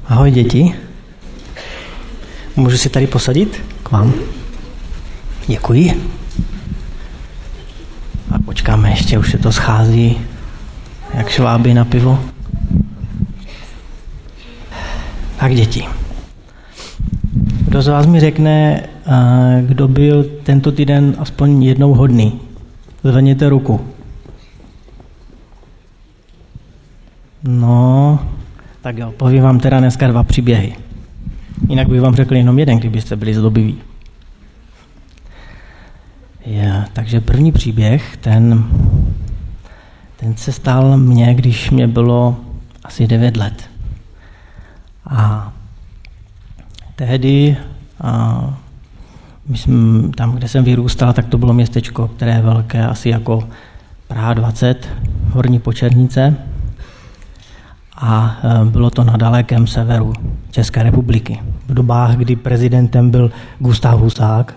Ahoj děti. Můžu si tady posadit k vám? Děkuji. A počkáme ještě, už se to schází jak šváby na pivo. Tak děti. Kdo z vás mi řekne, kdo byl tento týden aspoň jednou hodný? Zvedněte ruku. No, tak jo, povím vám teda dneska 2 příběhy. Jinak bych vám řekl jenom jeden, kdybyste byli zlobiví. Takže první příběh, ten se stal mně, když mě bylo asi 9 let. A tehdy, myslím, tam, kde jsem vyrůstal, tak to bylo městečko, které je velké, asi jako Praha 20, Horní Počernice. A bylo to na dalekém severu České republiky. V dobách, kdy prezidentem byl Gustav Husák,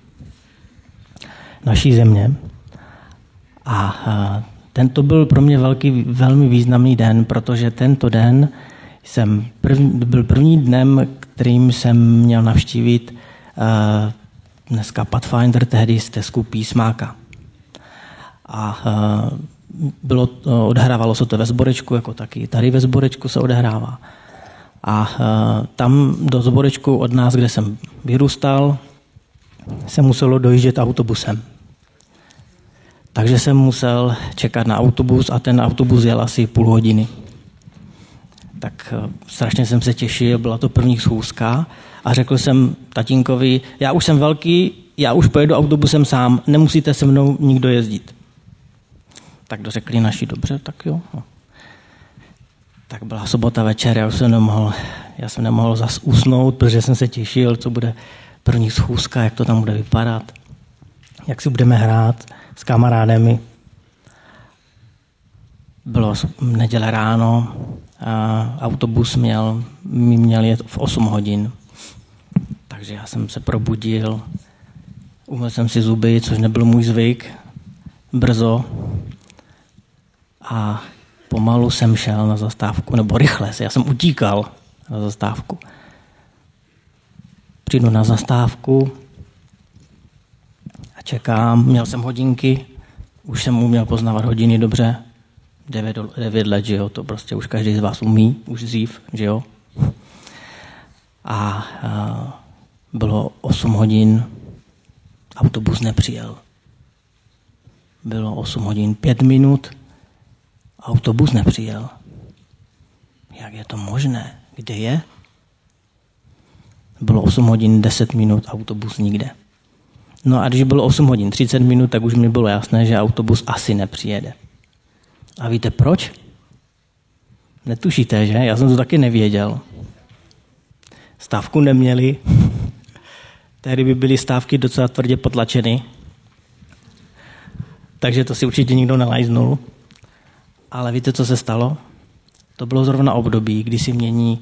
naší země. A tento byl pro mě velmi významný den, protože tento den byl první dnem, kterým jsem měl navštívit dneska Pathfinder, tehdy stezku Písmáka. A odehrávalo se to ve Zborečku, jako taky tady ve Zborečku se odehrává. A tam do Zborečku od nás, kde jsem vyrůstal, se muselo dojíždět autobusem. Takže jsem musel čekat na autobus a ten autobus jel asi půl hodiny. Tak strašně jsem se těšil, byla to první schůzka a řekl jsem tatínkovi, já už jsem velký, já už pojedu autobusem sám, nemusíte se mnou nikdo jezdit. Tak dořekli naši, dobře, tak jo. Tak byla sobota večer, já jsem nemohl zas usnout, protože jsem se těšil, co bude první schůzka, jak to tam bude vypadat, jak si budeme hrát s kamarádemi. Bylo neděle ráno, a autobus měl jet v 8 hodin. Takže já jsem se probudil, umyl jsem si zuby, což nebyl můj zvyk, brzo. A pomalu jsem šel na zastávku, nebo rychle, já jsem utíkal na zastávku. Přijdu na zastávku a čekám, měl jsem hodinky, už jsem uměl poznávat hodiny dobře, 9 let, že jo, to prostě už každý z vás umí, už dřív, že jo. A bylo 8 hodin, autobus nepřijel. Bylo 8 hodin 5 minut, autobus nepřijel. Jak je to možné? Kde je? Bylo 8 hodin 10 minut, autobus nikde. No a když bylo 8 hodin 30 minut, tak už mi bylo jasné, že autobus asi nepřijede. A víte proč? Netušíte, že? Já jsem to taky nevěděl. Stávku neměli. Tehdy by byly stávky docela tvrdě potlačeny. Takže to si určitě nikdo nelajznul. Ale víte, co se stalo? To bylo zrovna období, kdy si mění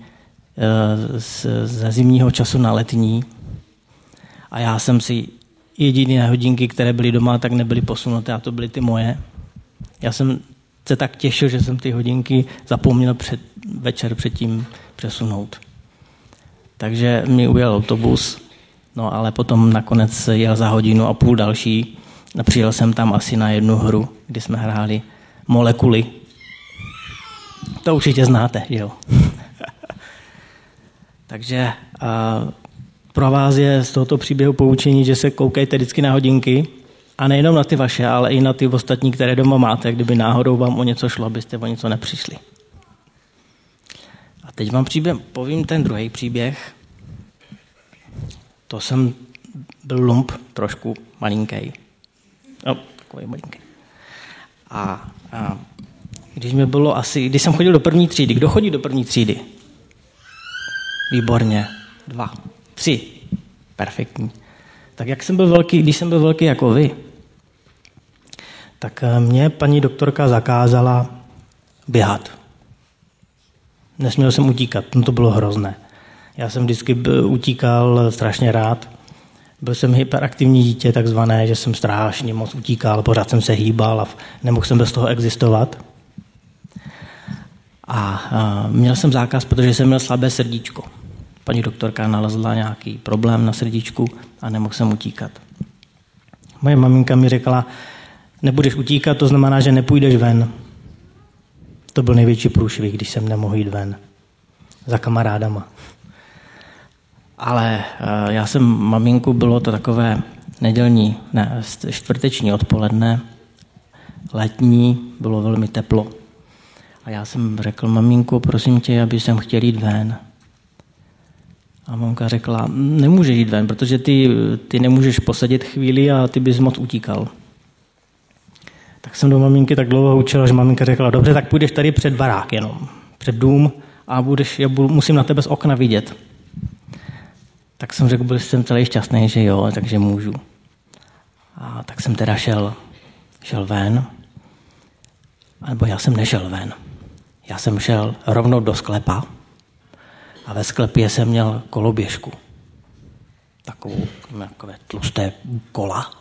ze zimního času na letní. A já jsem si jediné hodinky, které byly doma, tak nebyly posunuté a to byly ty moje. Já jsem se tak těšil, že jsem ty hodinky zapomněl večer předtím přesunout. Takže mi ujel autobus, no ale potom nakonec jel za 1,5 hodiny další. A přijel jsem tam asi na 1 hru, kdy jsme hráli Molekuly. To určitě znáte, jo. Takže pro vás je z tohoto příběhu poučení, že se koukejte vždycky na hodinky a nejenom na ty vaše, ale i na ty ostatní, které doma máte, kdyby náhodou vám o něco šlo, abyste o něco nepřišli. A teď vám povím ten druhý příběh. To jsem byl lump trošku malinký. No, takový malinký. A když jsem chodil do 1. třídy, kdo chodí do 1. třídy? Výborně. 2, 3. Perfektní. Tak když jsem byl velký jako vy, tak mě paní doktorka zakázala běhat. Nesměl jsem utíkat, no to bylo hrozné. Já jsem vždycky utíkal strašně rád. Byl jsem hyperaktivní dítě, takzvané, že jsem strašně moc utíkal, pořád jsem se hýbal a nemohl jsem bez toho existovat. A měl jsem zákaz, protože jsem měl slabé srdíčko. Paní doktorka nalezla nějaký problém na srdíčku a nemohl jsem utíkat. Moje maminka mi řekla, nebudeš utíkat, to znamená, že nepůjdeš ven. To byl největší průšvih, když jsem nemohl jít ven. Za kamarádama. Ale já jsem maminku, bylo to takové čtvrteční odpoledne, letní, bylo velmi teplo. A já jsem řekl, maminko, prosím tě, aby jsem chtěl jít ven. A mamka řekla, nemůžeš jít ven, protože ty nemůžeš posadit chvíli a ty bys moc utíkal. Tak jsem do maminky tak dlouho učil, že maminka řekla, dobře, tak půjdeš tady před barák jenom, před dům a musím na tebe z okna vidět. Tak jsem řekl, byl jsem celý šťastný, že jo, takže můžu. A tak jsem teda šel ven, nebo já jsem nešel ven. Já jsem šel rovnou do sklepa a ve sklepě jsem měl koloběžku. Takové tlusté kola.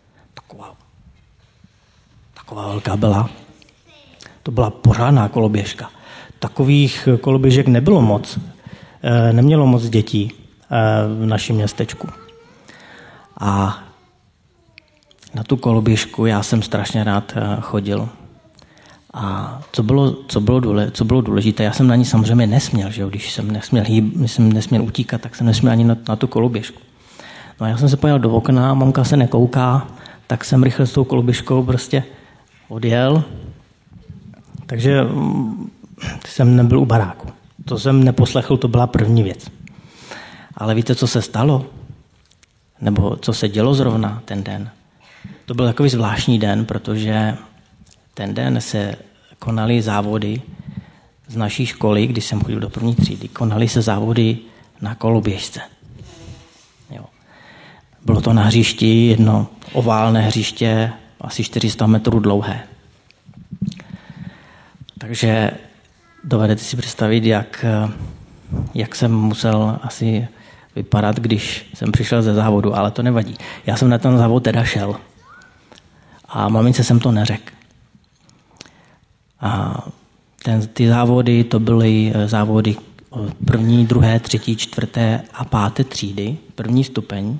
Taková velká byla. To byla pořádná koloběžka. Takových koloběžek nebylo moc. Nemělo moc dětí v našem městečku. A na tu koloběžku já jsem strašně rád chodil. A co bylo důležité, já jsem na ní samozřejmě nesměl, že jo? Když jsem nesměl utíkat, tak jsem nesměl ani na tu koloběžku. No a já jsem se pojel do okna, mamka se nekouká, tak jsem rychle s tou koloběžkou prostě odjel. Takže jsem nebyl u baráku. To jsem neposlechl, to byla první věc. Ale víte, co se stalo? Nebo co se dělo zrovna ten den? To byl takový zvláštní den, protože ten den se konaly závody z naší školy, když jsem chodil do první třídy, konaly se závody na koloběžce. Jo. Bylo to na hřišti, jedno oválné hřiště, asi 400 metrů dlouhé. Takže dovedete si představit, jak jsem musel asi vypadat, když jsem přišel ze závodu, ale to nevadí. Já jsem na ten závod teda šel. A mamince jsem to neřekl. A ty závody, to byly závody první, druhé, třetí, čtvrté a páté třídy, první stupeň.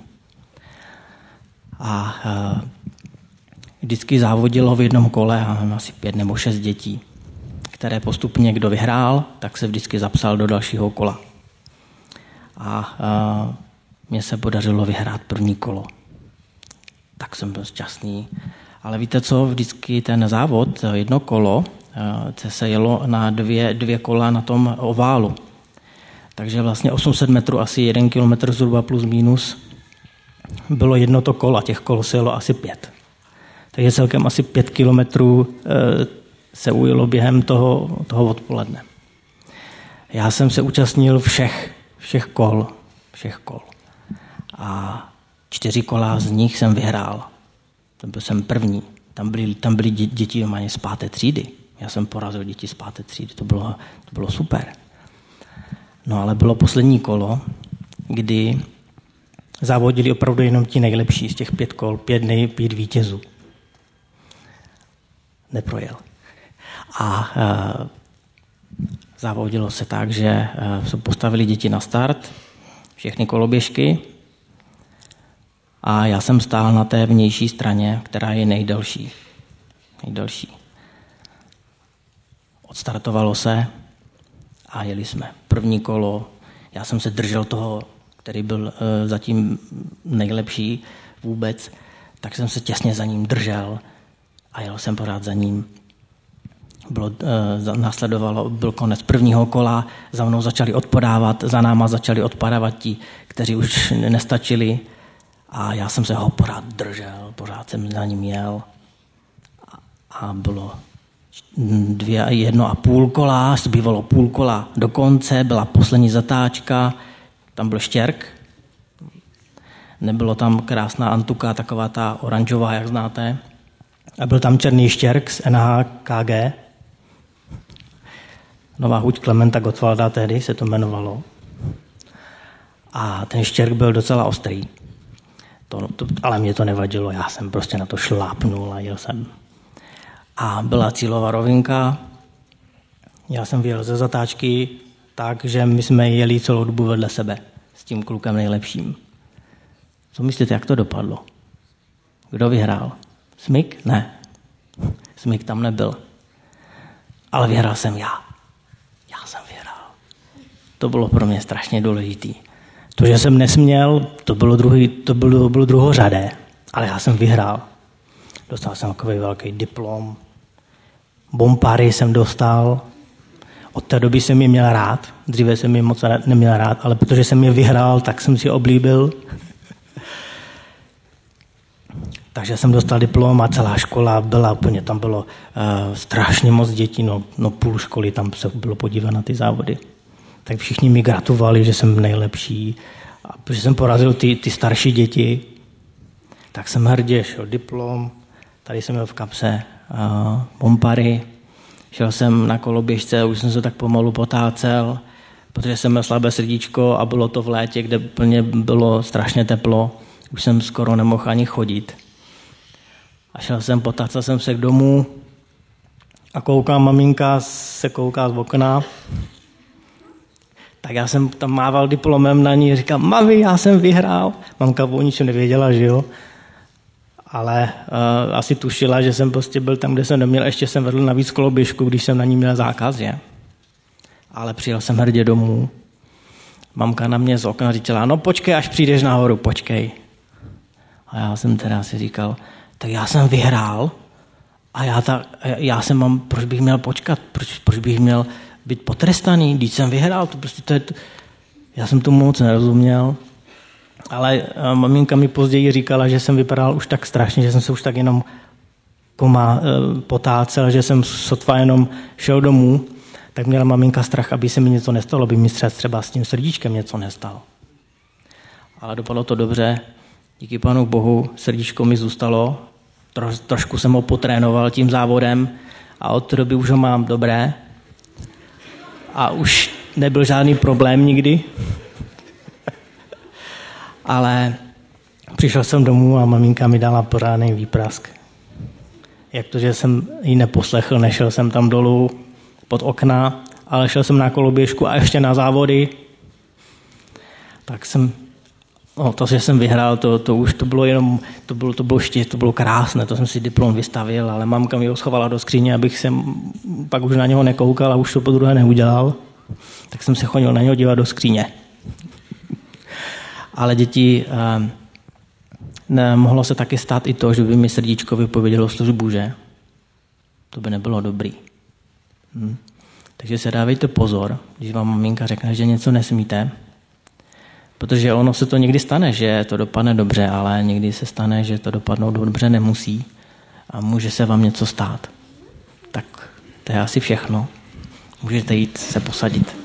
A vždycky závodilo v jednom kole asi 5 nebo 6 dětí, které postupně, kdo vyhrál, tak se vždycky zapsal do dalšího kola. A mně se podařilo vyhrát první kolo. Tak jsem byl šťastný. Ale víte co, vždycky ten závod, jedno kolo, se jelo na dvě kola na tom oválu. Takže vlastně 800 metrů, asi 1 kilometr zhruba plus minus, bylo jedno to kolo, těch kol se jelo asi 5. Takže celkem asi 5 kilometrů se ujelo během toho odpoledne. Já jsem se účastnil všech kol. A 4 kola z nich jsem vyhrál. To byl jsem první. Tam byly děti z 5. třídy. Já jsem porazil děti z 5. třídy. To bylo super. No ale bylo poslední kolo, kdy závodili opravdu jenom ti nejlepší z těch 5 kol, 5 vítězů. Neprojel. A závodilo se tak, že se postavili děti na start, všechny koloběžky, a já jsem stál na té vnější straně, která je nejdelší. Odstartovalo se a jeli jsme. První kolo, já jsem se držel toho, který byl zatím nejlepší vůbec, tak jsem se těsně za ním držel a jel jsem pořád za ním. Byl konec prvního kola, za mnou začali odpodávat, za náma začali odpadávat ti, kteří už nestačili, a já jsem se ho pořád držel, pořád jsem za ním jel a bylo 1,5 kola, zbývalo půl kola do konce, byla poslední zatáčka, tam byl štěrk, nebylo tam krásná antuka, taková ta oranžová, jak znáte, a byl tam černý štěrk z NHKG, Nová huť Klementa Gottwalda, tehdy se to jmenovalo. A ten štěrk byl docela ostrý. Ale mě to nevadilo, já jsem prostě na to šlápnul a jel jsem. A byla cílová rovinka Já jsem vyjel ze zatáčky tak, že my jsme jeli celou dobu vedle sebe s tím klukem nejlepším. Co myslíte, jak to dopadlo? Kdo vyhrál? Smyk? Ne. Smyk tam nebyl. Ale vyhrál jsem já. Já jsem vyhrál. To bylo pro mě strašně důležitý. To, že jsem nesměl, to bylo druhořadé. Ale já jsem vyhrál. Dostal jsem takový velký diplom. Bompary jsem dostal. Od té doby jsem je měl rád. Dříve jsem je moc neměl rád, ale protože jsem je vyhrál, tak jsem si oblíbil. Takže jsem dostal diplom a celá škola byla úplně, tam bylo strašně moc dětí, no půl školy tam se bylo podívat na ty závody. Tak všichni mi gratulovali, že jsem nejlepší. A protože jsem porazil ty starší děti, tak jsem hrdě šel diplom, tady jsem měl v kapse bompary, šel jsem na koloběžce, už jsem se tak pomalu potácel, protože jsem měl slabé srdíčko a bylo to v létě, kde plně bylo strašně teplo, už jsem skoro nemohl ani chodit. A šel jsem, potácel jsem se k domu a koukám, maminka se kouká z okna. Tak já jsem tam mával diplomem na ní, říkal, mami, já jsem vyhrál. Mamka o ničem nevěděla, že jo. Ale asi tušila, že jsem prostě byl tam, kde jsem neměl, ještě jsem vedl navíc koloběžku, když jsem na ní měl zákaz, že? Ale přijel jsem hrdě domů. Mamka na mě z okna říkala, no počkej, až přijdeš nahoru, počkej. A já jsem teda si říkal, tak já jsem vyhrál a já jsem mám, proč bych měl počkat, proč bych měl být potrestaný, když jsem vyhrál, já jsem tomu moc nerozuměl, ale maminka mi později říkala, že jsem vypadal už tak strašně, že jsem se už tak jenom potácel, že jsem sotva jenom šel domů, tak měla maminka strach, aby se mi něco nestalo, aby mi třeba s tím srdíčkem něco nestalo. Ale dopadlo to dobře, díky Pánu Bohu, srdíčko mi zůstalo, trošku jsem ho potrénoval tím závodem a od té doby už ho mám dobré a už nebyl žádný problém nikdy. Ale přišel jsem domů a maminka mi dala pořádný výprask. Jak to, že jsem ji neposlechl, nešel jsem tam dolů pod okna, ale šel jsem na koloběžku a ještě na závody. Tak jsem to, že jsem vyhrál, to už to bylo jenom, to bylo krásné, to jsem si diplom vystavil, ale mamka mi ho schovala do skříně, abych se pak už na něho nekoukal a už to podruhé neudělal. Tak jsem se chodil na něho dívat do skříně. Ale děti, mohlo se taky stát i to, že by mi srdíčko vypovědělo službu, že? To by nebylo dobrý. Takže se dávejte pozor, když vám maminka řekne, že něco nesmíte, protože ono se to někdy stane, že to dopadne dobře, ale někdy se stane, že to dopadnout dobře nemusí a může se vám něco stát. Tak to je asi všechno. Můžete jít se posadit.